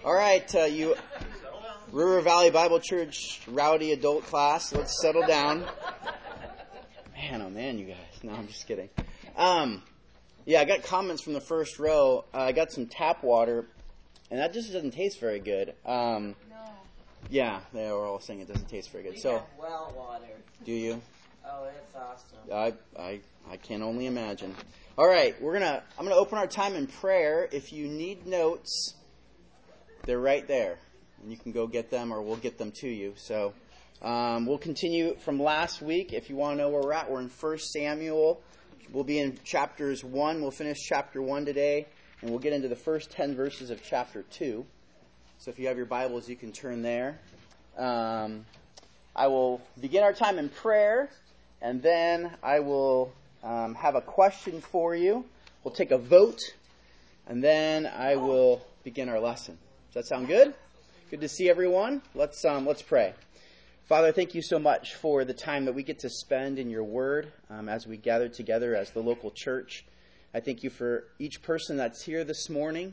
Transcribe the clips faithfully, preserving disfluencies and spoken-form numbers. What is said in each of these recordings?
All right, uh, you River Valley Bible Church rowdy adult class, let's settle down. Man, oh man, you guys. No, I'm just kidding. Um, yeah, I got comments from the first row. Uh, I got some tap water, and that just doesn't taste very good. Um, no. Yeah, they were all saying it doesn't taste very good. We So, have well water. Do you? Oh, it's awesome. I I I can only imagine. All right, we're gonna. I'm gonna open our time in prayer. If you need notes, they're right there, and you can go get them, or we'll get them to you. So, um, we'll continue from last week. If you want to know where we're at, we're in First Samuel. We'll be in chapters one. We'll finish chapter one today, and we'll get into the first ten verses of chapter two. So, if you have your Bibles, you can turn there. Um, I will begin our time in prayer, and then I will um, have a question for you. We'll take a vote, and then I will begin our lesson. Does that sound good? Good to see everyone. Let's um, let's pray. Father, thank you so much for the time that we get to spend in your word um, as we gather together as the local church. I thank you for each person that's here this morning.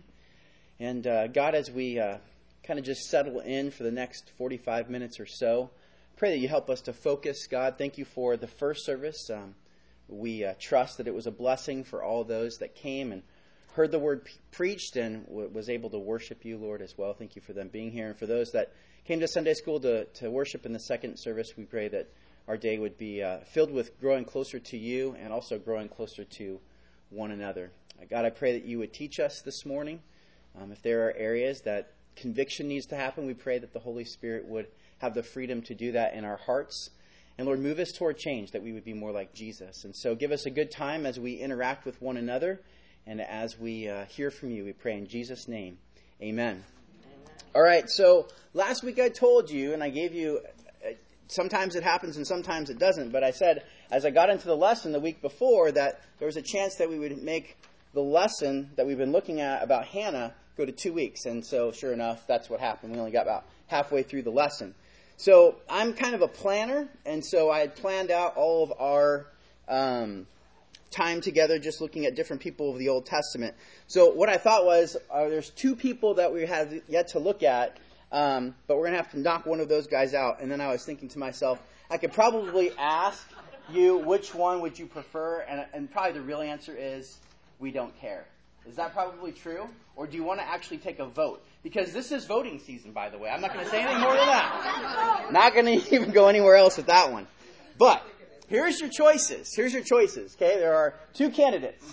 And uh, God, as we uh, kind of just settle in for the next forty-five minutes or so, pray that you help us to focus. God, thank you for the first service. Um, we uh, trust that it was a blessing for all those that came and heard the word p- preached and w- was able to worship you, Lord, as well. Thank you for them being here. And for those that came to Sunday school to, to worship in the second service, we pray that our day would be uh, filled with growing closer to you and also growing closer to one another. Uh, God, I pray that you would teach us this morning. Um, if there are areas that conviction needs to happen, we pray that the Holy Spirit would have the freedom to do that in our hearts. And Lord, move us toward change, that we would be more like Jesus. And so give us a good time as we interact with one another and as we uh, hear from you. We pray in Jesus' name. Amen. All right, so last week I told you, and I gave you, uh, sometimes it happens and sometimes it doesn't, but I said as I got into the lesson the week before that there was a chance that we would make the lesson that we've been looking at about Hannah go to two weeks. And so sure enough, that's what happened. We only got about halfway through the lesson. So I'm kind of a planner, and so I had planned out all of our um, time together just looking at different people of the Old Testament. So what I thought was uh, there's two people that we have yet to look at, um, but we're going to have to knock one of those guys out. And then I was thinking to myself, I could probably ask you which one would you prefer, and, and probably the real answer is we don't care. Is that probably true? Or do you want to actually take a vote? Because this is voting season, by the way. I'm not going to say any more than that. Not going to even go anywhere else with that one. But here's your choices. Here's your choices. Okay, there are two candidates.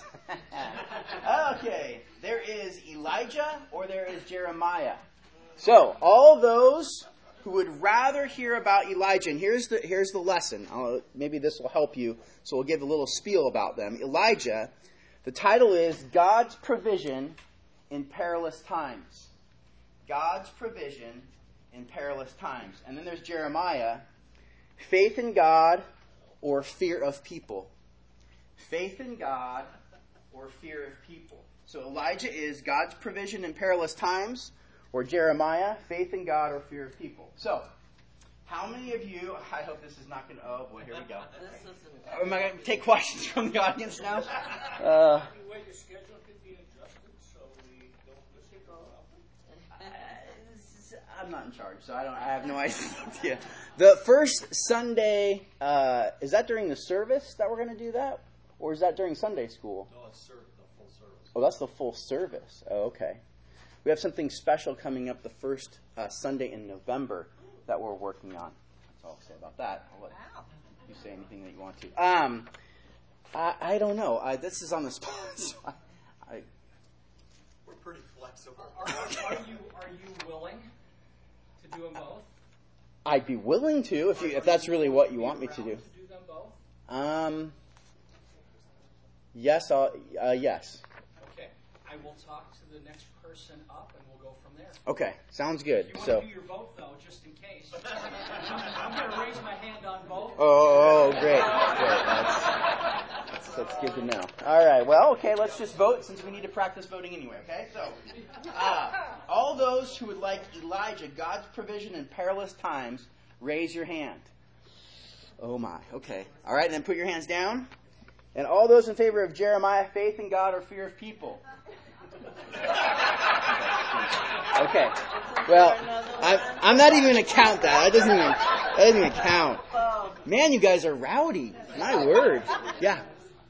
Okay, there is Elijah or there is Jeremiah. So all those who would rather hear about Elijah, and here's the here's the lesson. I'll, maybe this will help you. So we'll give a little spiel about them. Elijah. The title is God's Provision in Perilous Times. God's Provision in Perilous Times. And then there's Jeremiah, Faith in God or Fear of People. Faith in God or Fear of People. So Elijah is God's Provision in Perilous Times, or Jeremiah, Faith in God or Fear of People. So, how many of you, I hope this is not going to, oh boy, here we go. Am I going to take questions from the audience now? Uh, Anyway, the schedule could be adjusted so we don't miss it all up. I'm not in charge, so I don't. I have no idea. The first Sunday, uh, is that during the service that we're going to do that? Or is that during Sunday school? No, it's serv- the full service. Oh, that's the full service. Oh, okay. We have something special coming up the first uh, Sunday in November that we're working on. That's all I'll say about that. I'll let Wow. you say anything that you want to. Um, I, I don't know. I, this is on the spot. So I, I, We're pretty flexible. Are, are you are you willing to do them both? I'd be willing to if you if that's really what you want me to do. To do them both? Um. Yes. I'll, uh, yes. Okay. I will talk to the next person up, and we'll go from there. Okay. Sounds good. If you want So. to do your vote, though, just in case, I'm going to raise my hand on both. Oh, great. Great. That's, that's, that's good to know. All right. Well, okay. Let's just vote since we need to practice voting anyway. Okay. So, uh, all those who would like Elijah, God's provision in perilous times, raise your hand. Oh my. Okay. All right. And then put your hands down. And all those in favor of Jeremiah, faith in God or fear of people. Okay. Well, I'm, I'm not even going to count that. That doesn't even, that doesn't even count. Man, you guys are rowdy. My word. Yeah.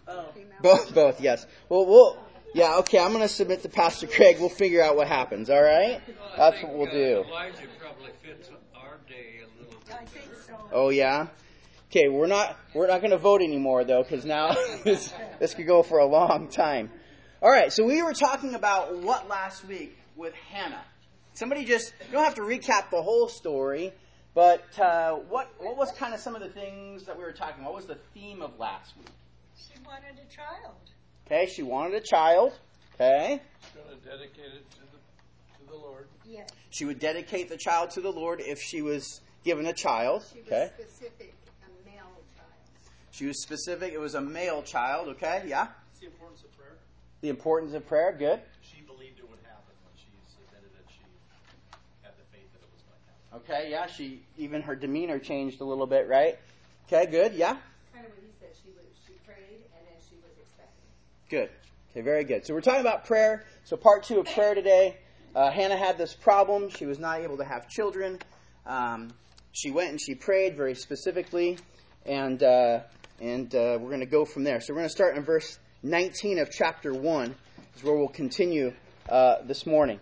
Both, both, yes. Well, we'll, yeah, okay, I'm going to submit to Pastor Craig. We'll figure out what happens, all right? That's what we'll do. Elijah probably fits our day a little bit. I think so. Oh, yeah? Okay, we're not we're not going to vote anymore, though, because now this, this could go for a long time. All right, so we were talking about what last week with Hannah. Somebody just, you don't have to recap the whole story, but uh, what what was kind of some of the things that we were talking about? What was the theme of last week? She wanted a child. Okay, she wanted a child. Okay. She's going to dedicate it to the, to the Lord. Yes. She would dedicate the child to the Lord if she was given a child. She was Okay. specific, a male child. She was specific. It was a male child. Okay, yeah. What's the importance of prayer? The importance of prayer. Good. She believed it would happen when she submitted it. She had the faith that it was going to happen. Okay, yeah. She even her demeanor changed a little bit, right? Okay, good. Yeah. Kind of what he said. She was. She prayed and then she was expecting. Good. Okay, very good. So we're talking about prayer. So part two of prayer today. Uh, Hannah had this problem. She was not able to have children. Um, she went and she prayed very specifically, and uh, and uh, we're going to go from there. So we're going to start in verse nineteen of chapter one, is where we'll continue uh, this morning.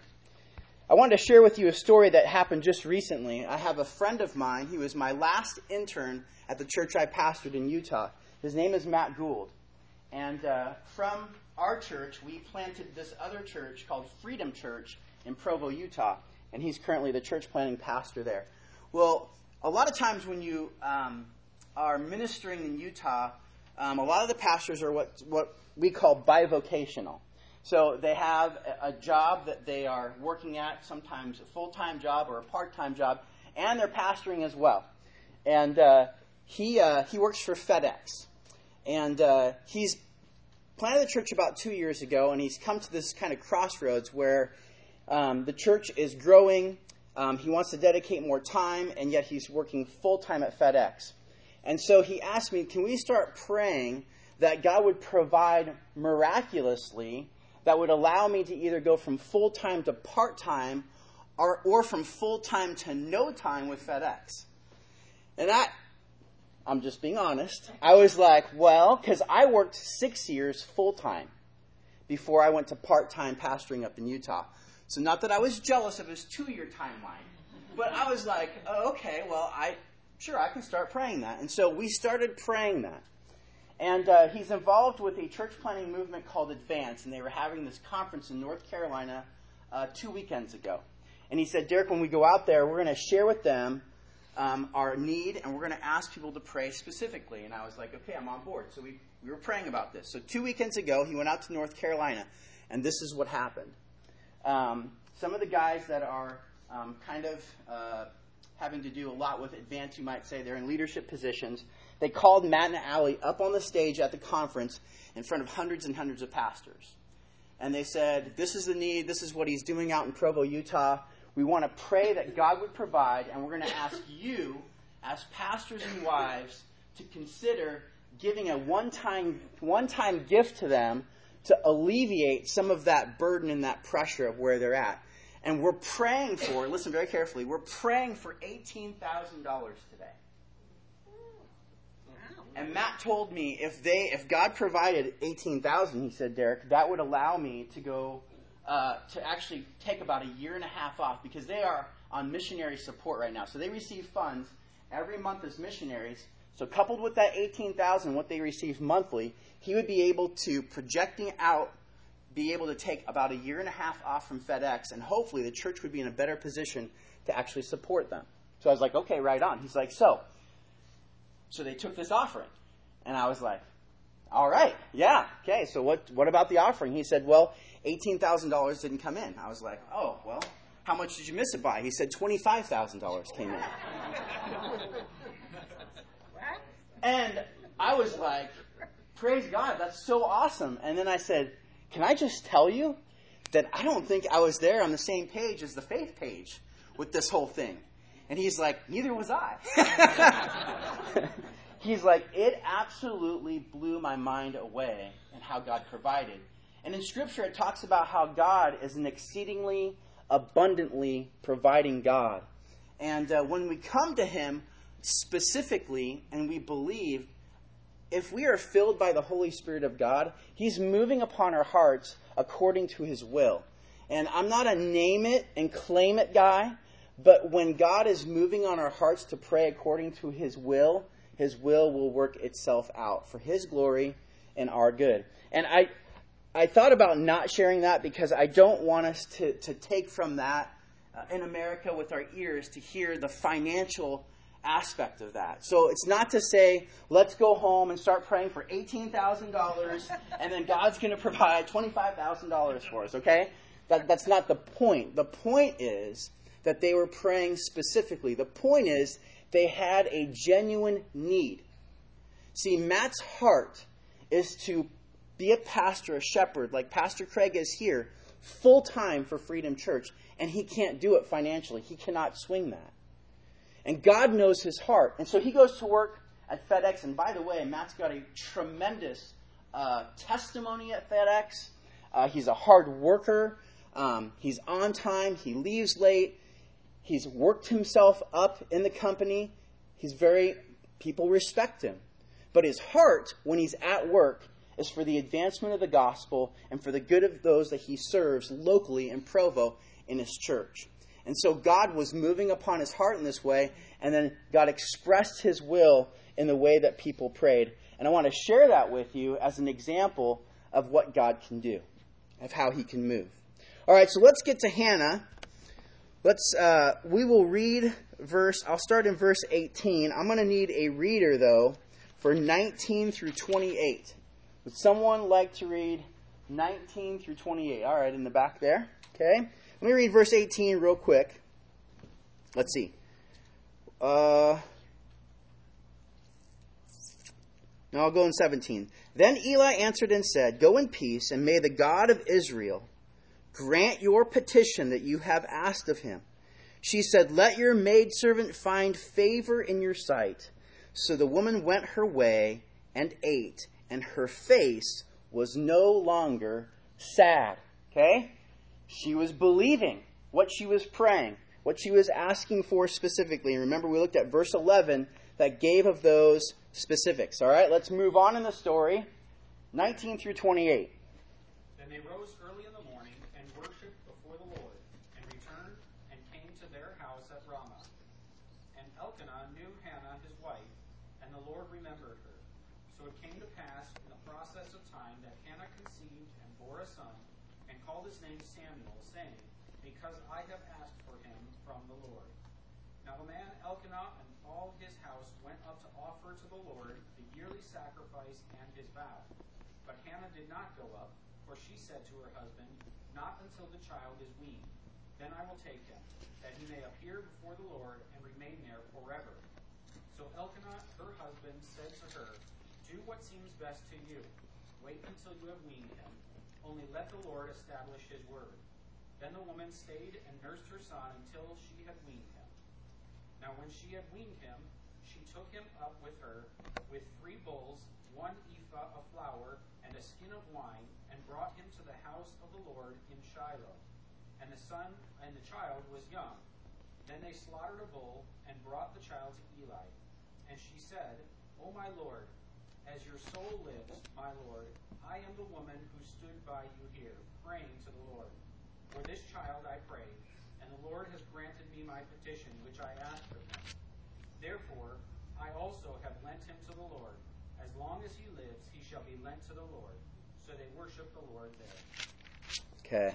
I wanted to share with you a story that happened just recently. I have a friend of mine. He was my last intern at the church I pastored in Utah. His name is Matt Gould. And uh, from our church, we planted this other church called Freedom Church in Provo, Utah. And he's currently the church planting pastor there. Well, a lot of times when you um, are ministering in Utah, um, a lot of the pastors are what what we call bivocational. So they have a job that they are working at, sometimes a full-time job or a part-time job, and they're pastoring as well. And uh, he uh, he works for FedEx. And uh, he's planted the church about two years ago, and he's come to this kind of crossroads where um, the church is growing. Um, he wants to dedicate more time, and yet he's working full-time at FedEx. And so he asked me, can we start praying that God would provide miraculously that would allow me to either go from full-time to part-time or, or from full-time to no time with FedEx? And that, I'm just being honest, I was like, well, because I worked six years full-time before I went to part-time pastoring up in Utah. So not that I was jealous of his two-year timeline, but I was like, oh, okay, well, I sure, I can start praying that. And so we started praying that. And uh, he's involved with a church planting movement called Advance, and they were having this conference in North Carolina uh, two weekends ago. And he said, Derek, when we go out there, we're going to share with them um, our need, and we're going to ask people to pray specifically. And I was like, okay, I'm on board. So we, we were praying about this. So two weekends ago, he went out to North Carolina, and this is what happened. Um, some of the guys that are um, kind of uh, having to do a lot with Advance, you might say, they're in leadership positions. They called Matt and Allie up on the stage at the conference in front of hundreds and hundreds of pastors. And they said, this is the need, this is what he's doing out in Provo, Utah. We want to pray that God would provide, and we're going to ask you, as pastors and wives, to consider giving a one-time one-time gift to them to alleviate some of that burden and that pressure of where they're at. And we're praying for, listen very carefully, we're praying for eighteen thousand dollars today. And Matt told me if they, if God provided eighteen thousand dollars, he said, Derek, that would allow me to go, uh, to actually take about a year and a half off, because they are on missionary support right now. So they receive funds every month as missionaries. So coupled with that eighteen thousand dollars, what they receive monthly, he would be able to, projecting out, be able to take about a year and a half off from FedEx, and hopefully the church would be in a better position to actually support them. So I was like, okay, right on. He's like, so, so they took this offering. And I was like, all right, yeah, okay, so what what about the offering? He said, well, eighteen thousand dollars didn't come in. I was like, oh, well, how much did you miss it by? He said twenty-five thousand dollars came in. And I was like, praise God, that's so awesome. And then I said, can I just tell you that I don't think I was there on the same page as the faith page with this whole thing? And he's like, neither was I. He's like, it absolutely blew my mind away and how God provided. And in Scripture, it talks about how God is an exceedingly abundantly providing God. And uh, when we come to him specifically and we believe, if we are filled by the Holy Spirit of God, he's moving upon our hearts according to his will. And I'm not a name it and claim it guy, but when God is moving on our hearts to pray according to his will, his will will work itself out for his glory and our good. And I I thought about not sharing that because I don't want us to, to take from that uh, in America with our ears to hear the financial aspect of that. So it's not to say, let's go home and start praying for eighteen thousand dollars and then God's going to provide twenty-five thousand dollars for us, okay? That, that's not the point. The point is that they were praying specifically. The point is they had a genuine need. See, Matt's heart is to be a pastor, a shepherd, like Pastor Craig is here, full-time for Freedom Church, and he can't do it financially. He cannot swing that. And God knows his heart. And so he goes to work at FedEx. And by the way, Matt's got a tremendous uh, testimony at FedEx. Uh, he's a hard worker. Um, he's on time. He leaves late. He's worked himself up in the company. He's very, people respect him. But his heart, when he's at work, is for the advancement of the gospel and for the good of those that he serves locally in Provo in his church. And so God was moving upon his heart in this way, and then God expressed his will in the way that people prayed. And I want to share that with you as an example of what God can do, of how he can move. All right, so let's get to Hannah. Let's. Uh, we will read verse, I'll start in verse eighteen. I'm going to need a reader, though, for nineteen through twenty-eight. Would someone like to read nineteen through twenty-eight? All right, in the back there. Okay. Let me read verse eighteen real quick. Let's see. Uh, now I'll go in seventeen. Then Eli answered and said, "Go in peace, and may the God of Israel grant your petition that you have asked of him." She said, "Let your maidservant find favor in your sight." So the woman went her way and ate, and her face was no longer sad. Okay? She was believing what she was praying, what she was asking for specifically. And remember, we looked at verse eleven that gave of those specifics. All right, let's move on in the story. nineteen through twenty-eight. Then they rose early in the morning and worshipped before the Lord, and returned and came to their house at Ramah. And Elkanah knew Hannah his wife, and the Lord remembered her. So it came to pass in the process of time that Hannah conceived and bore a son, and called his name Samuel, saying, "Because I have asked for him from the Lord." Now the man Elkanah and all his house went up to offer to the Lord the yearly sacrifice and his vow. But Hannah did not go up, for she said to her husband, "Not until the child is weaned. Then I will take him, that he may appear before the Lord and remain there forever." So Elkanah, her husband, said to her, "Do what seems best to you. Wait until you have weaned him. Only let the Lord establish his word." Then the woman stayed and nursed her son until she had weaned him. Now when she had weaned him, she took him up with her with three bulls, one ephah of flour, and a skin of wine, and brought him to the house of the Lord in Shiloh. And the son and the child was young. Then they slaughtered a bull and brought the child to Eli. And she said, "O my Lord, as your soul lives, my Lord, I am the woman who stood by you here, praying to the Lord. For this child I prayed, and the Lord has granted me my petition, which I asked of him. Therefore, I also have lent him to the Lord. As long as he lives, he shall be lent to the Lord." So they worship the Lord there. Okay.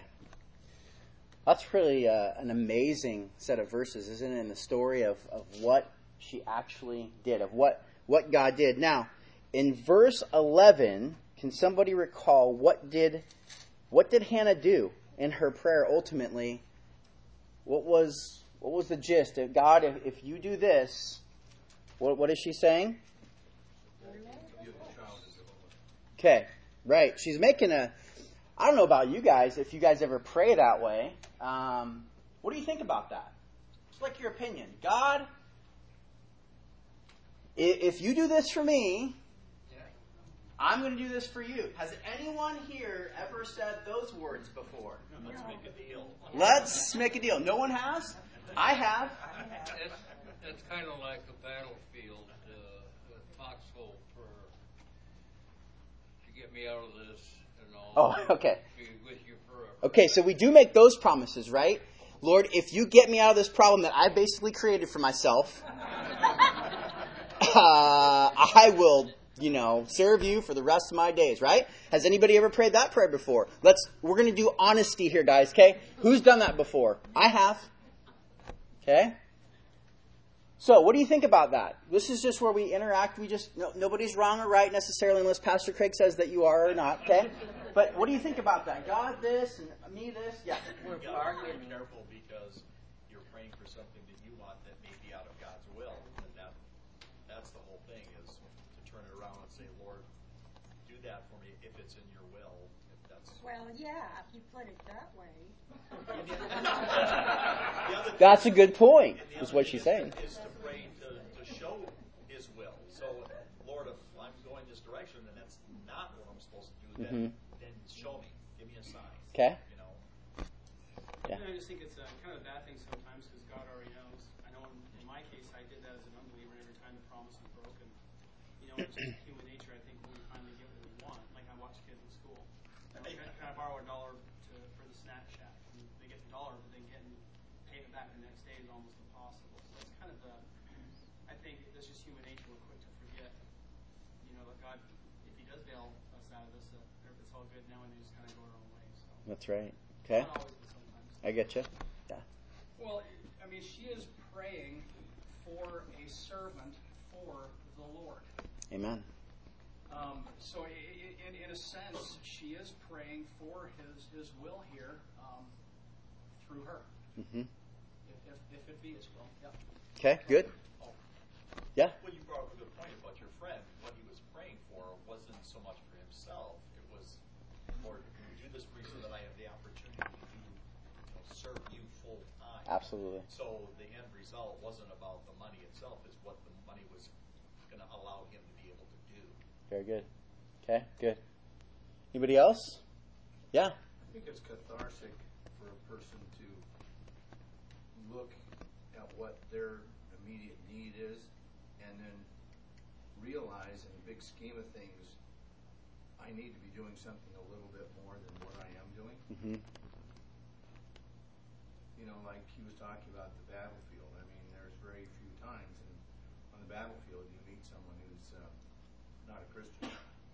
That's really uh, an amazing set of verses, isn't it, in the story of, of what she actually did, of what, what God did. Now, in verse eleven, can somebody recall what did what did Hannah do in her prayer ultimately? What was what was the gist? If God, if, if you do this, what what is she saying? Okay, right. She's making a, I don't know about you guys, if you guys ever pray that way. Um, what do you think about that? It's like your opinion. God, if you do this for me, I'm going to do this for you. Has anyone here ever said those words before? Let's make a deal. Let's make a deal. No one has? I have. It's, it's kind of like a battlefield, uh, a foxhole prayer. To get me out of this, and I'll Oh, okay. be with you forever. Okay, so we do make those promises, right? Lord, if you get me out of this problem that I basically created for myself, uh, I will, you know, serve you for the rest of my days, right? Has anybody ever prayed that prayer before? Let's, we're going to do honesty here, guys, okay? Who's done that before? I have. Okay? So, what do you think about that? This is just where we interact. We just, no, nobody's wrong or right necessarily unless Pastor Craig says that you are or not, okay? But what do you think about that? God this and me this? Yeah. We're bargaining. Be careful because you're praying for something that you want that may be out of God's will. And that that's the whole thing is to turn it around and say, Lord, do that for me if it's in your will. If that's Well, yeah, if you put it that way. That's a good point, And the is other what thing she's is saying. To, is to pray to, to show His will. So, Lord, if I'm going this direction and that's not what I'm supposed to do, then, Mm-hmm. then show me. Give me a sign. Okay. You know. Yeah. I just think it's a kind of a bad thing sometimes because God already knows. I know in, in my case, I did that as an unbeliever, and every time the promise was broken. You know, it's just human nature. I think when we finally get what we want, like I watch kids in school. You know, can, can I borrow a dollar to, for the snack shack? And they get the dollar, but then getting paying it back the next day is almost impossible. So that's kind of the. I think that's just human nature. We're quick to forget. You know, that God, if He does bail us out of this, uh, it's all good now, and we just kind of go our own way. So. That's right. Okay. Not always, but sometimes. I get you. Yeah. Well, I mean, she is praying for a servant for the Lord. Amen. Um, so, in, in, in a sense, she is praying for His His will here um, through her, Mm-hmm. if, if, if it be His will. Yeah. Okay, good. Oh. Yeah. Well, you brought up a good point about your friend. What he was praying for wasn't so much for himself. It was, Lord, do this for me so that I have the opportunity to do, you know, serve you full time. Absolutely. So the end result wasn't about the money itself, it's what the money was going to allow him to be able to do. Very good. Okay, good. Anybody else? Yeah. I think it's cathartic for a person to look at what their immediate need is and then realize in the big scheme of things, I need to be doing something a little bit more than what I am doing. Mm-hmm. You know, like he was talking about the battlefield. I mean, there's very few times in, on the battlefield you meet someone who's uh, not a Christian.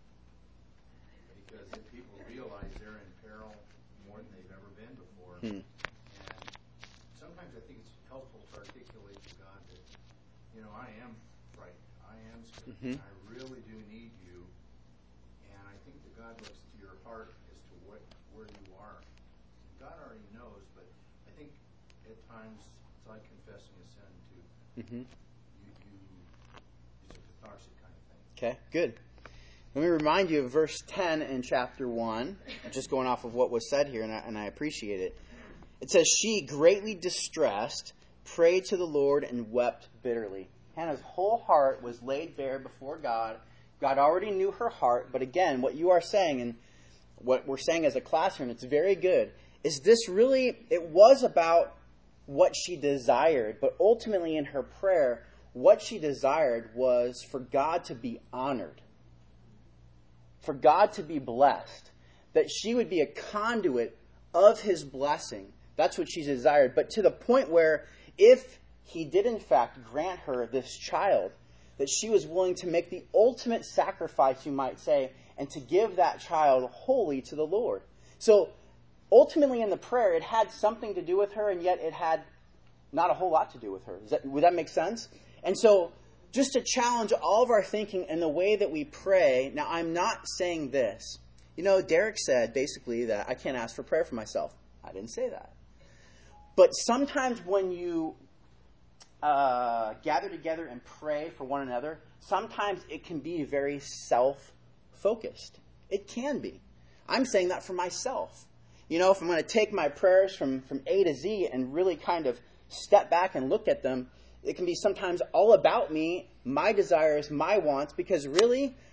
Because if people realize they're in peril more than they've ever been before. Hmm. And sometimes I think it's helpful to articulate to God that, you know, I am frightened. I am scared. Mhm. I really do need you. And I think that God looks to your heart as to what where you are. God already knows, but I think at times it's like confessing a sin too. Mm-hmm. You, you, it's a catharsis kind of thing. Okay, good. Let me remind you of verse ten in chapter one, just going off of what was said here, and I, and I appreciate it. It says, she, greatly distressed, prayed to the Lord and wept bitterly. Hannah's whole heart was laid bare before God. God already knew her heart, but again, what you are saying, and what we're saying as a classroom, it's very good, is this really, it was about what she desired, but ultimately in her prayer, what she desired was for God to be honored. For God to be blessed, that she would be a conduit of His blessing. That's what she desired. But to the point where if He did in fact grant her this child, that she was willing to make the ultimate sacrifice, you might say, and to give that child wholly to the Lord. So ultimately in the prayer, it had something to do with her, and yet it had not a whole lot to do with her. Does that, would that make sense? And so just to challenge all of our thinking and the way that we pray. Now, I'm not saying this. You know, Derek said basically that I can't ask for prayer for myself. I didn't say that. But sometimes when you uh, gather together and pray for one another, sometimes it can be very self-focused. It can be. I'm saying that for myself. You know, if I'm going to take my prayers from, from A to Z and really kind of step back and look at them, it can be sometimes all about me, my desires, my wants, because really,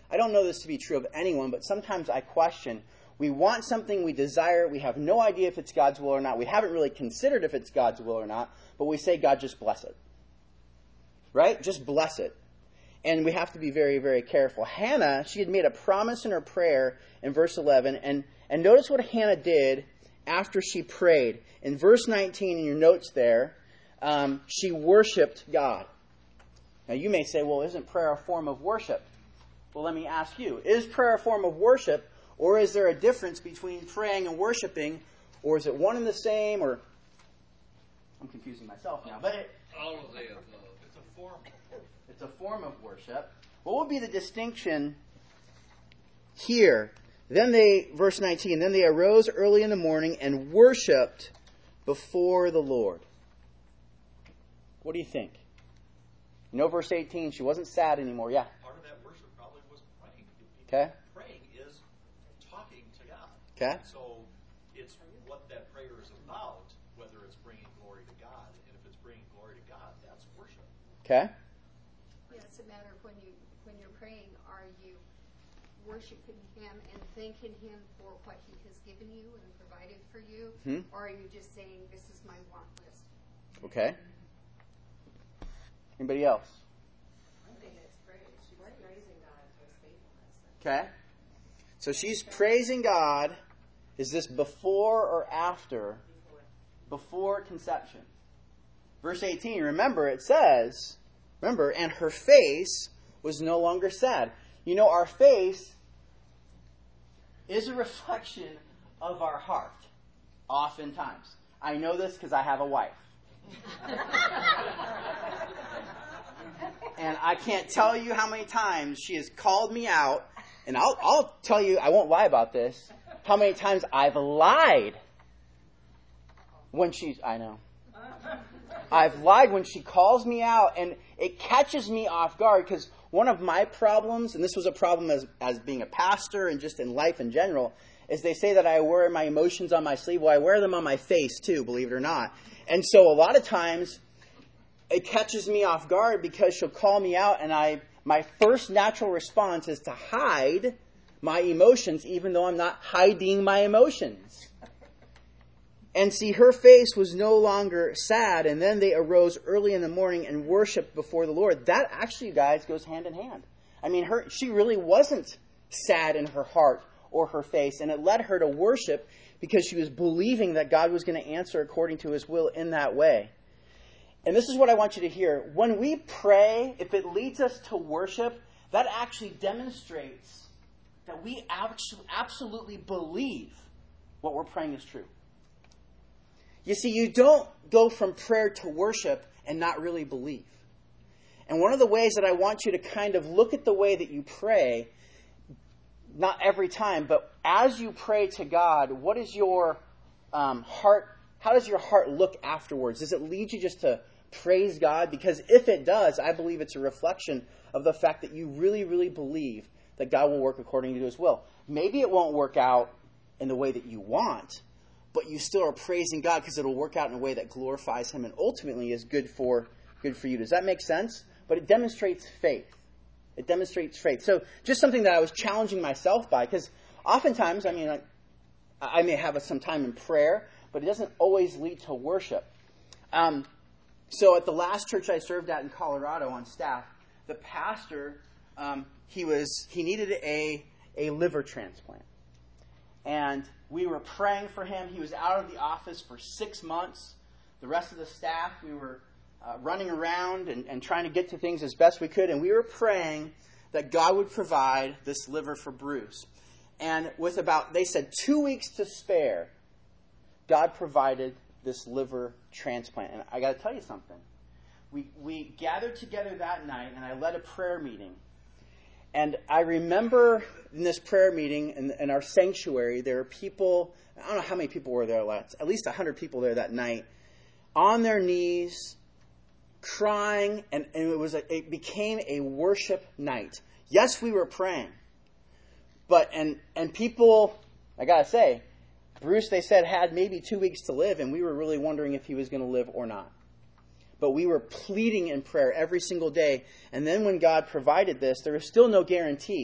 I don't know this to be true of anyone, but sometimes I question. We want something, we desire, we have no idea if it's God's will or not. We haven't really considered if it's God's will or not, but we say, God, just bless it. Right? Just bless it. And we have to be very, very careful. Hannah, she had made a promise in her prayer in verse eleven, and, and notice what Hannah did after she prayed. In verse nineteen, in your notes there, um, she worshipped God. Now you may say, well, isn't prayer a form of worship? Well, let me ask you, is prayer a form of worship, or is there a difference between praying and worshiping, or is it one and the same, or... I'm confusing myself now, but it... All of the above. It's a form of worship. It's a form of worship. What would be the distinction here? Then they, verse nineteen, then they arose early in the morning and worshipped before the Lord. What do you think? You know, verse eighteen, she wasn't sad anymore. Yeah. Part of that worship probably was praying. Okay. Praying is talking to God. Okay. So it's what that prayer is about, whether it's bringing glory to God. And if it's bringing glory to God, that's worship. Okay. Yeah, it's a matter of when you when you're praying, are you worshiping Him and thanking Him for what He has given you and provided for you, Hmm. or are you just saying, "This is my want list"? Okay. Anybody else? I think it's praise. She's praising God for His faithfulness. Okay. So she's praising God. Is this before or after? Before conception. Verse eighteen, remember it says, remember, and her face was no longer sad. You know, our face is a reflection of our heart, oftentimes. I know this because I have a wife. And I can't tell you how many times she has called me out, and I'll, I'll tell you, I won't lie about this, how many times I've lied when she's, I know. I've lied when she calls me out, and it catches me off guard, because one of my problems, and this was a problem as, as being a pastor and just in life in general, is they say that I wear my emotions on my sleeve. Well, I wear them on my face too, believe it or not. And so a lot of times, it catches me off guard because she'll call me out, and I my first natural response is to hide my emotions, even though I'm not hiding my emotions. And see, her face was no longer sad, and then they arose early in the morning and worshipped before the Lord. That actually, guys, goes hand in hand. I mean, her she really wasn't sad in her heart or her face, and it led her to worship because she was believing that God was going to answer according to His will in that way. And this is what I want you to hear. When we pray, if it leads us to worship, that actually demonstrates that we absolutely believe what we're praying is true. You see, you don't go from prayer to worship and not really believe. And one of the ways that I want you to kind of look at the way that you pray, not every time, but as you pray to God, what is your um, heart, how does your heart look afterwards? Does it lead you just to praise God? Because if it does, I believe it's a reflection of the fact that you really, really believe that God will work according to His will. Maybe it won't work out in the way that you want, but you still are praising God because it'll work out in a way that glorifies Him and ultimately is good for good for you. Does that make sense? But it demonstrates faith. It demonstrates faith. So just something that I was challenging myself by, because oftentimes, I mean, I, I may have some time in prayer, but it doesn't always lead to worship. Um, so at the last church I served at in Colorado on staff, the pastor, um, he was he needed a a liver transplant. And we were praying for him. He was out of the office for six months. The rest of the staff, we were uh, running around and, and trying to get to things as best we could. And we were praying that God would provide this liver for Bruce. And with about, they said, two weeks to spare, God provided this liver transplant. And I got to tell you something. We we gathered together that night, and I led a prayer meeting. And I remember in this prayer meeting in, in our sanctuary, there were people, I don't know how many people were there, at least one hundred people there that night, on their knees, crying, and, and it was a, it became a worship night. Yes, we were praying. But, and and people, I got to say, Bruce, they said, had maybe two weeks to live, and we were really wondering if he was going to live or not. But we were pleading in prayer every single day. And then when God provided this, there was still no guarantee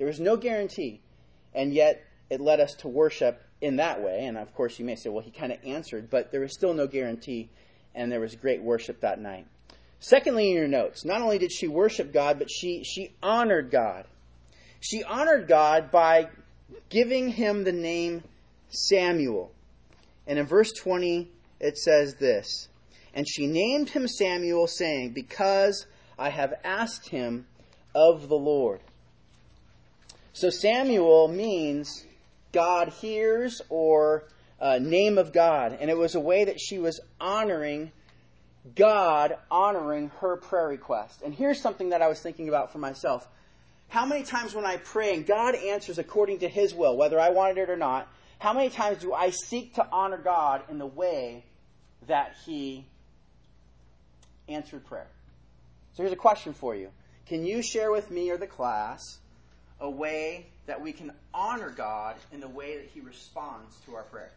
There was no guarantee. And yet, it led us to worship in that way. And of course, you may say, well, he kind of answered, but there was still no guarantee, and there was great worship that night. Secondly, in your notes, not only did she worship God, but she, she honored God. She honored God by giving him the name Samuel. And in verse twenty, it says this, "And she named him Samuel, saying, Because I have asked him of the Lord." So Samuel means God hears, or uh, name of God. And it was a way that she was honoring God, honoring her prayer request. And here's something that I was thinking about for myself. How many times when I pray and God answers according to his will, whether I wanted it or not, how many times do I seek to honor God in the way that he answered prayer? So here's a question for you. Can you share with me or the class a way that we can honor God in the way that he responds to our prayers?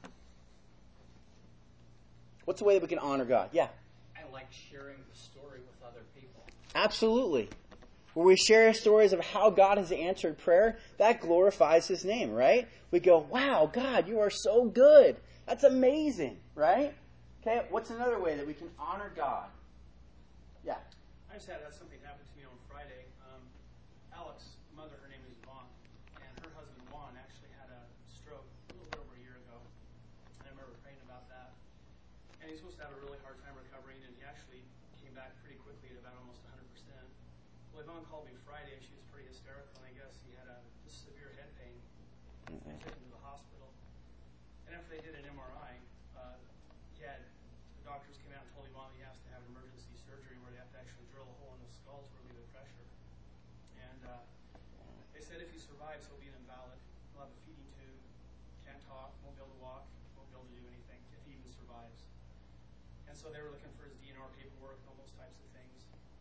What's the way that we can honor God? Yeah. I like sharing the story with other people. Absolutely. Where we share stories of how God has answered prayer, that glorifies his name, right? We go, wow, God, you are so good. That's amazing, right? Okay, what's another way that we can honor God? Yeah. I just had something happen to me on Friday. Um, Alex's mother, her name is Vaughn, and her husband Juan actually had a stroke a little bit over a year ago. And I remember praying about that. And he's supposed to have a really hard time recovering, and he actually came back pretty quickly at about almost one hundred percent. Well, Yvonne called me Friday, and she was pretty hysterical, and I guess he had a severe head pain. Mm-hmm. They took him to the hospital. And after they did an M R I, uh, he had, the doctors came out and told Yvonne he has to have emergency surgery where they have to actually drill a hole in the skull to relieve the pressure. And uh, they said if he survives, he'll be an invalid. He'll have a feeding tube, can't talk, won't be able to walk, won't be able to do anything if he even survives. And so they were looking for his D N R paperwork and all those types of things.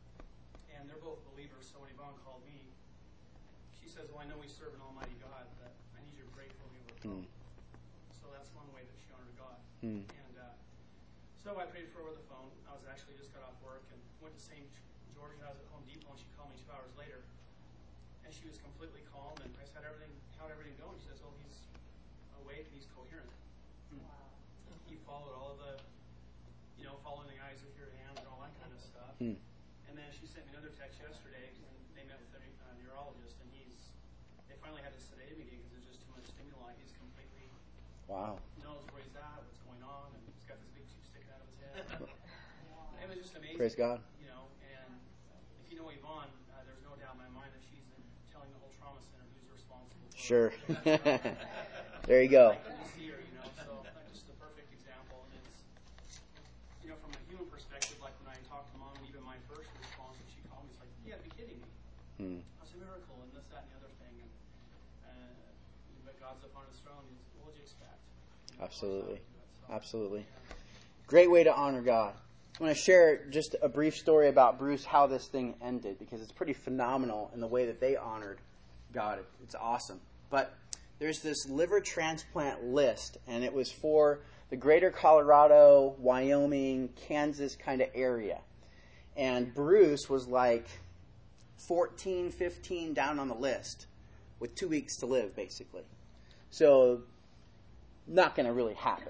And they're both believers, so when Yvonne called me, she says, well, I know we serve an almighty God, but I need your grace for me with mm. So that's one way that she honored God. Mm. And uh, so I prayed for her over the phone. I was actually just got off work and went to Saint George, and I was at Home Depot, and she called me two hours later. And she was completely calm, and I said, everything, how'd everything go? And she says, well, he's awake and he's coherent. Mm. Wow. He followed all of the, you know, following the eyes with your hands and all that kind of stuff. Mm. And then she sent me another text yesterday, and they met with a uh, neurologist, and he's, they finally had to sedate him again because there's just too much stimuli. He's completely, wow, knows where he's at, what's going on, and he's got this big tube sticking out of his head. Wow. It was just amazing. Praise God. You know, and if you know Yvonne, uh, there's no doubt in my mind that she's in, telling the whole trauma center who's responsible for sure. it. There you go. Like, you see her, you know, so that's just a perfect example. And it's, you know, from a human perspective, like when I talked to Mom, even my first response when she called me, it's like, you gotta be kidding me. Hmm. That's a miracle, and this, that, and the other thing. And uh, but God's up on his throne. He's, what would you expect? You know, Absolutely. it, so, Absolutely. Yeah. Great way to honor God. I want to share just a brief story about Bruce, how this thing ended, because it's pretty phenomenal in the way that they honored God. It, it's awesome. But there's this liver transplant list, and it was for the greater Colorado, Wyoming, Kansas kind of area. And Bruce was like fourteen, fifteen down on the list with two weeks to live, basically. So, not going to really happen.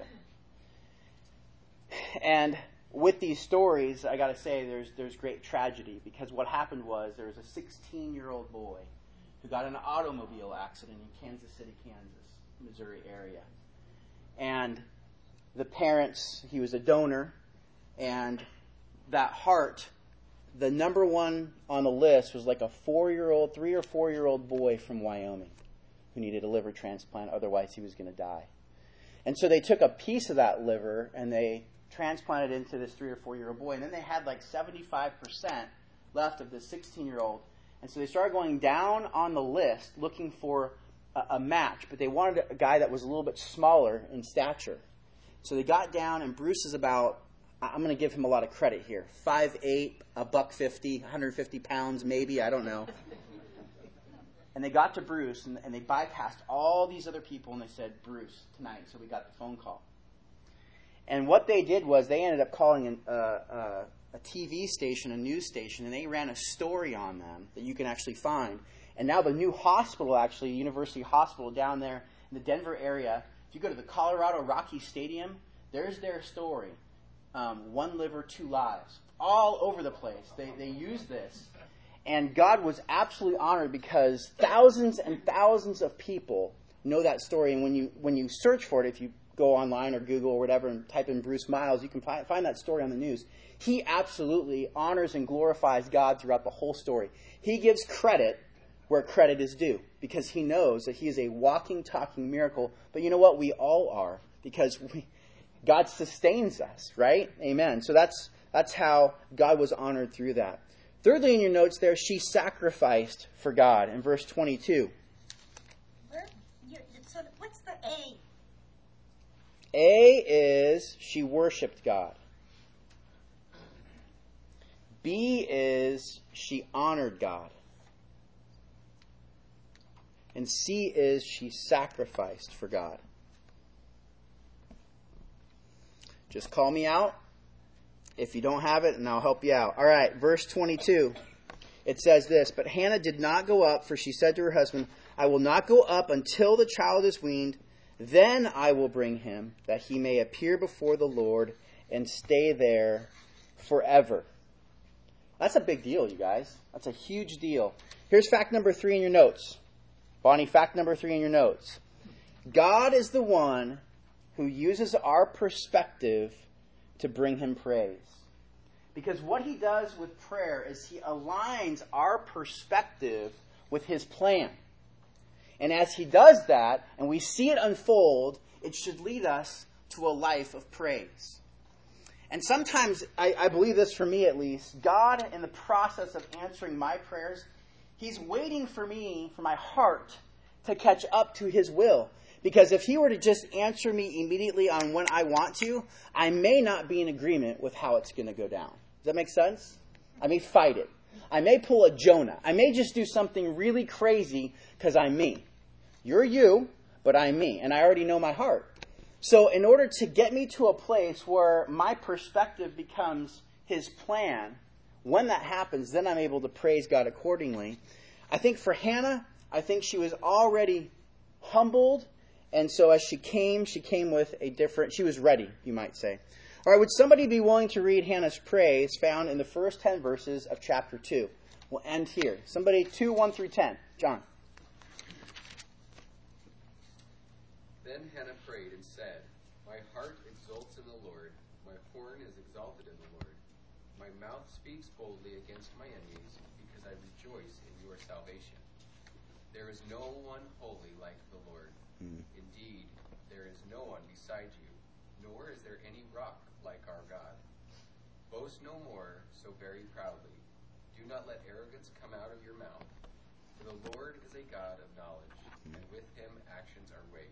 And with these stories, I got to say, there's there's great tragedy, because what happened was there was a sixteen-year-old boy who got in an automobile accident in Kansas City, Kansas, Missouri area. And the parents, he was a donor, and that heart, the number one on the list was like a four-year-old, three or four-year-old boy from Wyoming who needed a liver transplant, otherwise he was going to die. And so they took a piece of that liver and they transplanted it into this three or four-year-old boy, and then they had like seventy-five percent left of this sixteen-year-old. And so they started going down on the list looking for a, a match, but they wanted a guy that was a little bit smaller in stature. So they got down, and Bruce is about, I'm going to give him a lot of credit here, five eight, a buck fifty, one hundred fifty pounds maybe, I don't know. And they got to Bruce, and, and they bypassed all these other people, and they said, Bruce, tonight. So we got the phone call. And what they did was they ended up calling an, uh, uh, a T V station, a news station, and they ran a story on them that you can actually find. And now the new hospital, actually, University Hospital down there in the Denver area, if you go to the Colorado Rocky Stadium, there's their story. Um, one liver, two lives. All over the place. They, they use this. And God was absolutely honored because thousands and thousands of people know that story. And when you when you search for it, if you go online or Google or whatever and type in Bruce Miles, you can find, find that story on the news. He absolutely honors and glorifies God throughout the whole story. He gives credit where credit is due because he knows that he is a walking, talking miracle. But you know what? We all are because we, God sustains us, right? Amen. So that's that's how God was honored through that. Thirdly, in your notes there, she sacrificed for God in verse twenty-two. Where, you, so what's the A? A is she worshipped God. B is she honored God. And C is she sacrificed for God. Just call me out if you don't have it, and I'll help you out. All right, verse twenty-two. It says this, "But Hannah did not go up, for she said to her husband, I will not go up until the child is weaned. Then I will bring him, that he may appear before the Lord and stay there forever." That's a big deal, you guys. That's a huge deal. Here's fact number three in your notes. Bonnie, fact number three in your notes. God is the one who uses our perspective to bring him praise. Because what he does with prayer is he aligns our perspective with his plan. And as he does that, and we see it unfold, it should lead us to a life of praise. And sometimes, I, I believe this for me at least, God, in the process of answering my prayers, he's waiting for me, for my heart, to catch up to his will. Because if he were to just answer me immediately on when I want to, I may not be in agreement with how it's going to go down. Does that make sense? I may fight it. I may pull a Jonah. I may just do something really crazy because I'm me. You're you, but I'm me. And I already know my heart. So in order to get me to a place where my perspective becomes his plan, when that happens, then I'm able to praise God accordingly. I think for Hannah, I think she was already humbled. And so as she came, she came with a different, she was ready, you might say. All right, would somebody be willing to read Hannah's praise found in the first ten verses of chapter two? We'll end here. Somebody, two, one through ten. John. Then Hannah prayed and said, My heart exults in the Lord. My horn is exalted in the Lord. My mouth speaks boldly against my enemies because I rejoice in your salvation. There is no one holy like the Lord. Mm. Indeed, there is no one beside you, nor is there any rock like our God. Boast no more so very proudly. Do not let arrogance come out of your mouth. For the Lord is a God of knowledge, and with him actions are weighed.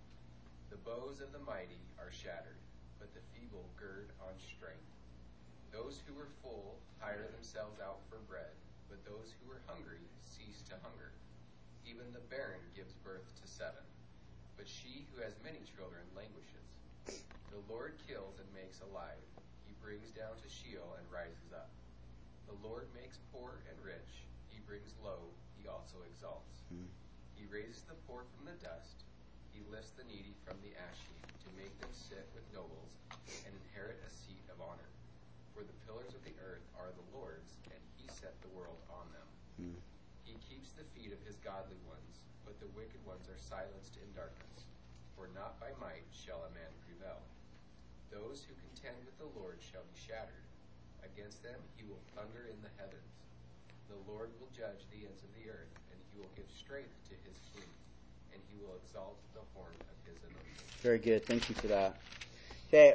The bows of the mighty are shattered, but the feeble gird on strength. Those who were full hire themselves out for bread, but those who were hungry cease to hunger. Even the barren gives birth to seven, but she who has many children languishes. The Lord kills and makes alive. He brings down to Sheol and rises up. The Lord makes poor and rich. He brings low. He also exalts. Mm. He raises the poor from the dust. He lifts the needy from the ash heap to make them sit with nobles and inherit a seat of honor. For the pillars of the earth are the Lord's, and he set the world on them. Mm. He keeps the feet of his godly ones, but the wicked ones are silenced in darkness. For not by might shall a man prevail. Those who contend with the Lord shall be shattered. Against them he will thunder in the heavens. The Lord will judge the ends of the earth, and he will give strength to his king, and he will exalt the horn of his anointed. Very good. Thank you for that. Okay.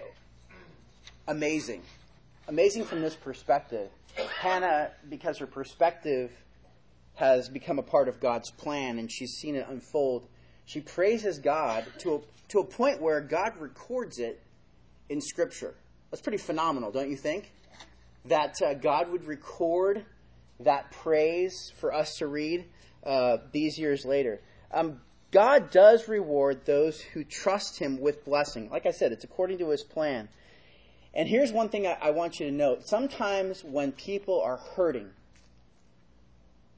Amazing. Amazing from this perspective. Hannah, because her perspective has become a part of God's plan and she's seen it unfold, she praises God to a, to a point where God records it in Scripture. That's pretty phenomenal, don't you think? That uh, God would record that praise for us to read uh, these years later. Um, God does reward those who trust him with blessing. Like I said, it's according to his plan. And here's one thing I, I want you to note. Sometimes when people are hurting,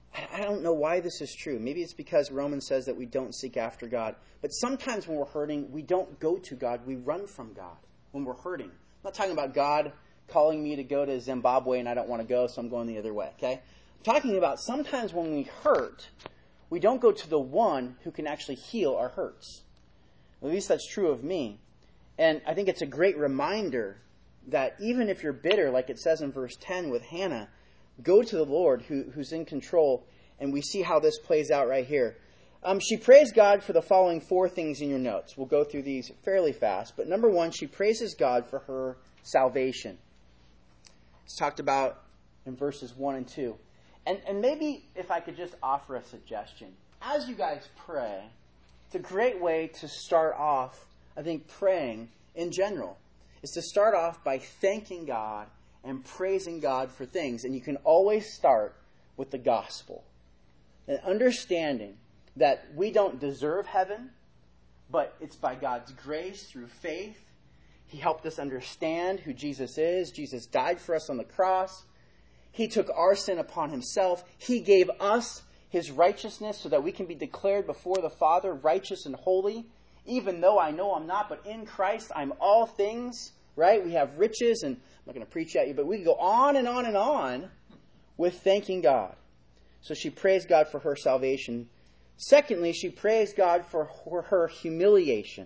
I don't know why this is true. Maybe it's because Romans says that we don't seek after God. But sometimes when we're hurting, we don't go to God. We run from God when we're hurting. I'm not talking about God calling me to go to Zimbabwe and I don't want to go, so I'm going the other way. Okay? I'm talking about sometimes when we hurt, we don't go to the one who can actually heal our hurts. At least that's true of me. And I think it's a great reminder that even if you're bitter, like it says in verse ten with Hannah, go to the Lord who, who's in control, and we see how this plays out right here. Um, she praised God for the following four things in your notes. We'll go through these fairly fast. But number one, she praises God for her salvation. It's talked about in verses one and two. And, and maybe if I could just offer a suggestion. As you guys pray, it's a great way to start off, I think, praying in general. Is to start off by thanking God and praising God for things. And you can always start with the gospel. And understanding that we don't deserve heaven, but it's by God's grace through faith. He helped us understand who Jesus is. Jesus died for us on the cross. He took our sin upon himself. He gave us his righteousness so that we can be declared before the Father righteous and holy. Even though I know I'm not, but in Christ I'm all things, right? We have riches, and I'm not going to preach at you, but we can go on and on and on with thanking God. So she praised God for her salvation. Secondly, she praised God for her humiliation.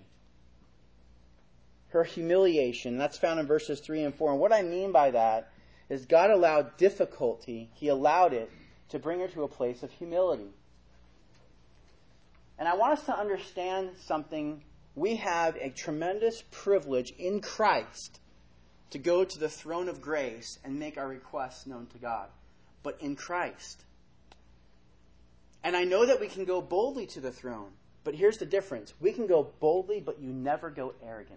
Her humiliation. That's found in verses three and four. And what I mean by that is God allowed difficulty. He allowed it to bring her to a place of humility. And I want us to understand something. We have a tremendous privilege in Christ to go to the throne of grace and make our requests known to God. But in Christ. And I know that we can go boldly to the throne. But here's the difference. We can go boldly, but you never go arrogantly.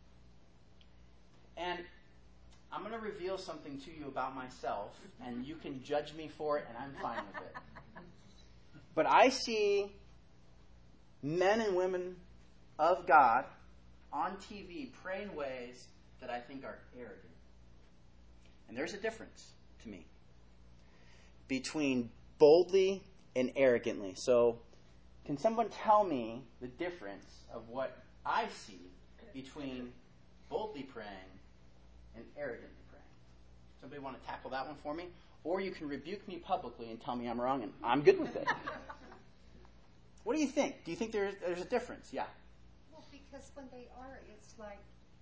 And I'm going to reveal something to you about myself, and you can judge me for it, and I'm fine with it. But I see men and women of God on T V pray in ways that I think are arrogant. And there's a difference to me between boldly and arrogantly. So, can someone tell me the difference of what I see between boldly praying and arrogantly praying? Somebody want to tackle that one for me? Or you can rebuke me publicly and tell me I'm wrong, and I'm good with it. What do you think? Do you think there's, there's a difference? Yeah. Well, because when they are, it's like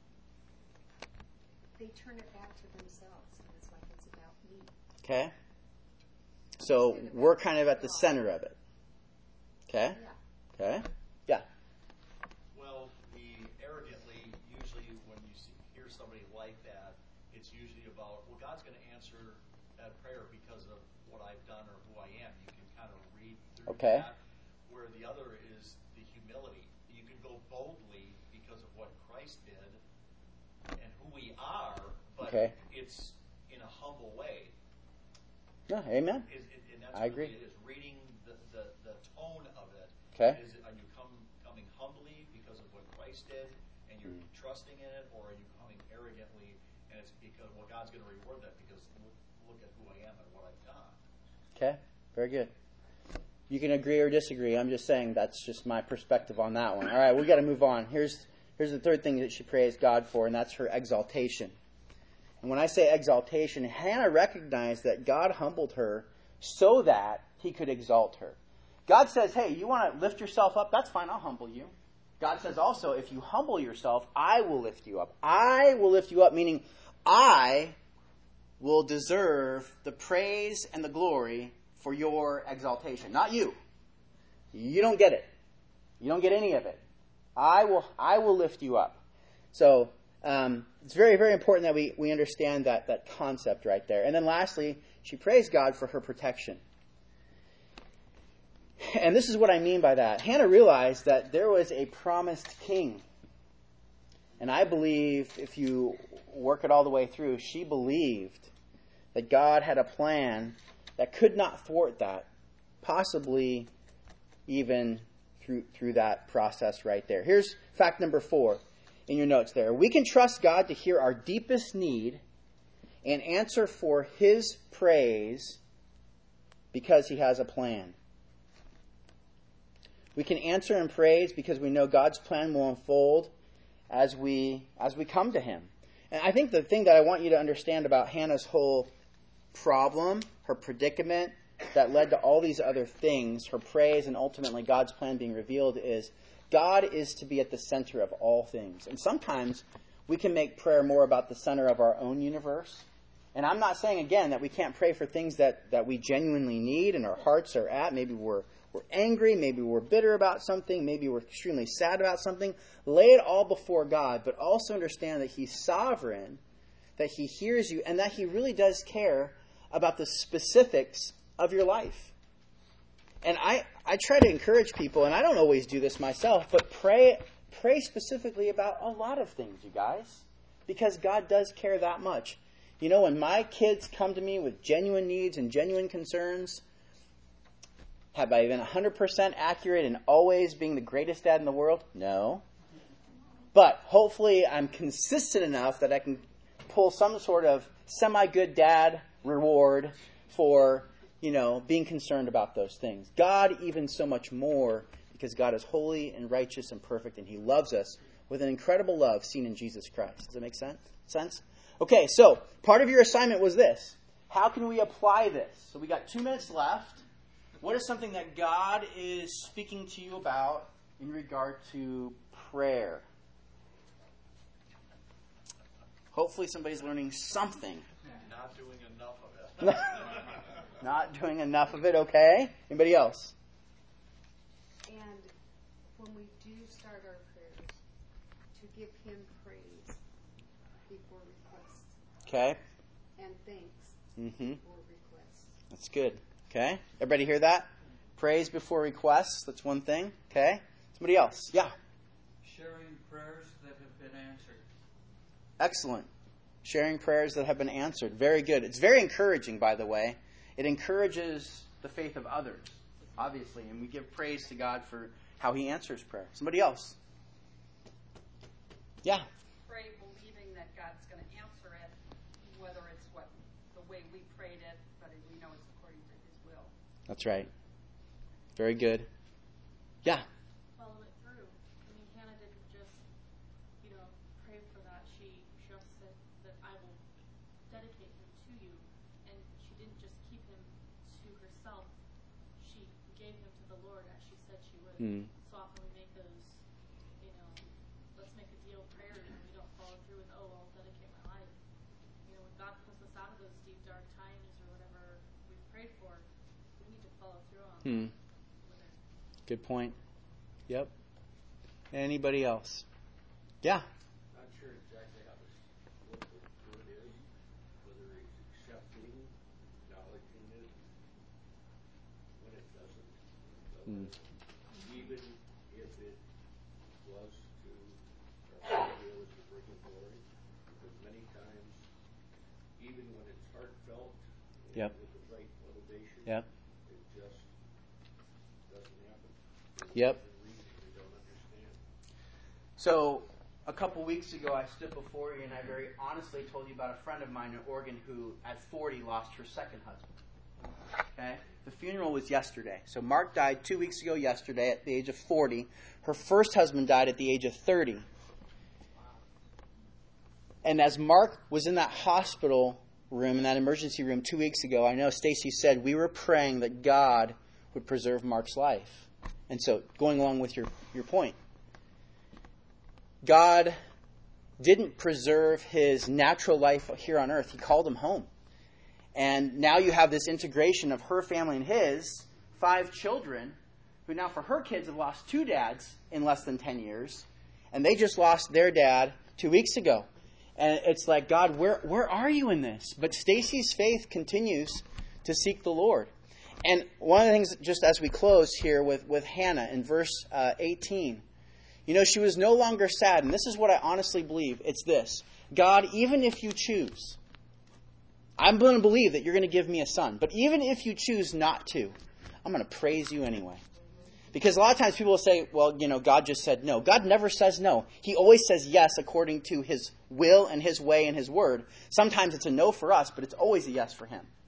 they turn it back to themselves, and it's like it's about me. Okay. So we're kind of at the center of it. Okay? Yeah. Okay? Yeah. Well, the arrogantly, usually when you see, hear somebody like that, it's usually about, well, God's going to answer that prayer because of what I've done or who I am. You can kind of read through Okay. that. Where the other is the humility. You can go boldly because of what Christ did and who we are, but Okay. it's in a humble way. Yeah, amen. Is, it, and that's I agree. It is reading the, the, the tone of it. Okay. Is, are you come, coming humbly because of what Christ did and you're Mm. trusting in it, or are you coming arrogantly and it's because, well, God's going to reward that because look, look at who I am and what I've done. Okay. Very good. You can agree or disagree. I'm just saying that's just my perspective on that one. All right, we've got to move on. Here's, here's the third thing that she praised God for, and that's her exaltation. And when I say exaltation, Hannah recognized that God humbled her so that he could exalt her. God says, hey, you want to lift yourself up? That's fine, I'll humble you. God says also, if you humble yourself, I will lift you up. I will lift you up, meaning I will deserve the praise and the glory for your exaltation. Not you. You don't get it. You don't get any of it. I will I will lift you up. So um, it's very, very important that we, we understand that, that concept right there. And then lastly, she praised God for her protection. And this is what I mean by that. Hannah realized that there was a promised king. And I believe, if you work it all the way through, she believed that God had a plan that could not thwart that, possibly even through through that process right there. Here's fact number four in your notes there. We can trust God to hear our deepest need and answer for his praise because he has a plan. We can answer in praise because we know God's plan will unfold as we as we come to him. And I think the thing that I want you to understand about Hannah's whole problem, her predicament that led to all these other things, her praise, and ultimately God's plan being revealed, is God is to be at the center of all things. And sometimes we can make prayer more about the center of our own universe. And I'm not saying, again, that we can't pray for things that, that we genuinely need and our hearts are at. Maybe we're, we're angry, maybe we're bitter about something, maybe we're extremely sad about something. Lay it all before God, but also understand that he's sovereign, that he hears you, and that he really does care about the specifics of your life. And I, I try to encourage people, and I don't always do this myself, but pray pray specifically about a lot of things, you guys, because God does care that much. You know, when my kids come to me with genuine needs and genuine concerns, have I been one hundred percent accurate in always being the greatest dad in the world? No. But hopefully I'm consistent enough that I can pull some sort of semi-good dad reward for, you know, being concerned about those things. God even so much more, because God is holy and righteous and perfect, and he loves us with an incredible love seen in Jesus Christ. Does that make sense? Sense? Okay, so part of your assignment was this. How can we apply this? So we got two minutes left. What is something that God is speaking to you about in regard to prayer? Hopefully somebody's learning something. Not doing enough of it. Not doing enough of it, okay? Anybody else? And when we do start our prayers, to give him praise before requests. Okay. And thanks Mm-hmm. before requests. That's good. Okay. Everybody hear that? Praise before requests. That's one thing. Okay. Somebody else? Yeah. Sharing prayers that have been answered. Excellent. Sharing prayers that have been answered. Very good. It's very encouraging, by the way. It encourages the faith of others, obviously, and we give praise to God for how he answers prayer. Somebody else? Yeah. Pray believing that God's going to answer it, whether it's what the way we prayed it, but we know it's according to his will. That's right. Very good. Yeah. Follow it through. I mean, Hannah didn't just, you know, pray for that. She, she also said that I will dedicate him to you. And she didn't just keep him to herself. She gave him to the Lord as she said she would. Mm. So often we make those, you know, let's make a deal prayers and we don't follow through with, oh, I'll dedicate my life. You know, when God pulls us out of those deep, dark times or whatever we've prayed for, we need to follow through on Hmm. with it. Good point. Yep. Anybody else? Yeah. Not sure exactly how to what the word is, whether it's accepting, acknowledging it, when it doesn't. Mm. Even if it was to, or it was to bring glory, because many times, even when it's heartfelt, Yep. with the right motivation, Yep. it just doesn't happen. Yep. Reason we don't understand. So, a couple weeks ago, I stood before you and I very honestly told you about a friend of mine in Oregon who, at forty, lost her second husband. Okay? The funeral was yesterday. So, Mark died two weeks ago yesterday at the age of forty. Her first husband died at the age of thirty. And as Mark was in that hospital room, in that emergency room two weeks ago, I know Stacy said we were praying that God would preserve Mark's life. And so, going along with your, your point, God didn't preserve his natural life here on earth. He called him home. And now you have this integration of her family and his, five children, who now for her kids have lost two dads in less than ten years. And they just lost their dad two weeks ago. And it's like, God, where where are you in this? But Stacy's faith continues to seek the Lord. And one of the things, just as we close here with, with Hannah in verse uh, eighteen, you know, she was no longer sad. And this is what I honestly believe. It's this. God, even if you choose, I'm going to believe that you're going to give me a son. But even if you choose not to, I'm going to praise you anyway. Because a lot of times people will say, well, you know, God just said no. God never says no. He always says yes according to his will and his way and his word. Sometimes it's a no for us, but it's always a yes for him.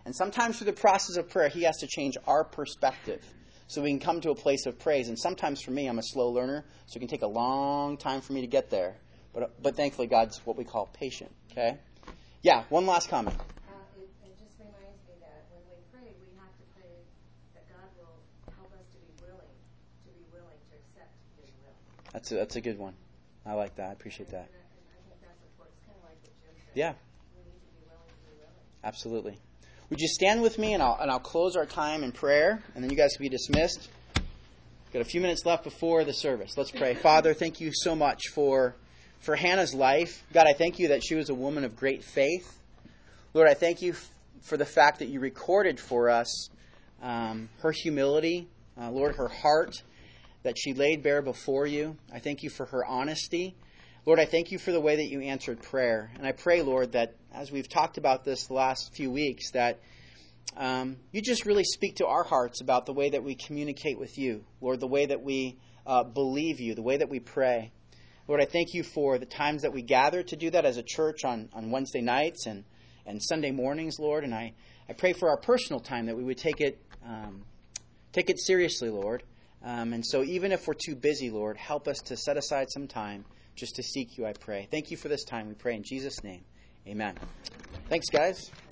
And sometimes through the process of prayer, he has to change our perspective so we can come to a place of praise. And sometimes for me, I'm a slow learner, so it can take a long time for me to get there. But but thankfully, God's what we call patient. Okay? Yeah, one last comment. Uh, it, it just reminds me that when we pray, we have to pray that God will help us to be willing, to be willing to accept His will. That's a, that's a good one. I like that. I appreciate that. And I, and I think that's important. It's kind of like what Jim said. Yeah. We need to be willing to be willing. Absolutely. Would you stand with me, and I'll and I'll close our time in prayer, and then you guys will be dismissed. Got a few minutes left before the service. Let's pray. Father, thank you so much for for Hannah's life. God, I thank you that she was a woman of great faith. Lord, I thank you f- for the fact that you recorded for us um, her humility, uh, Lord, her heart that she laid bare before you. I thank you for her honesty. Lord, I thank you for the way that you answered prayer. And I pray, Lord, that as we've talked about this the last few weeks, that um, you just really speak to our hearts about the way that we communicate with you. Lord, the way that we uh, believe you, the way that we pray. Lord, I thank you for the times that we gather to do that as a church on, on Wednesday nights and, and Sunday mornings, Lord. And I, I pray for our personal time that we would take it um, take it seriously, Lord. Um, and so even if we're too busy, Lord, help us to set aside some time just to seek you, I pray. Thank you for this time. We pray in Jesus' name. Amen. Thanks, guys.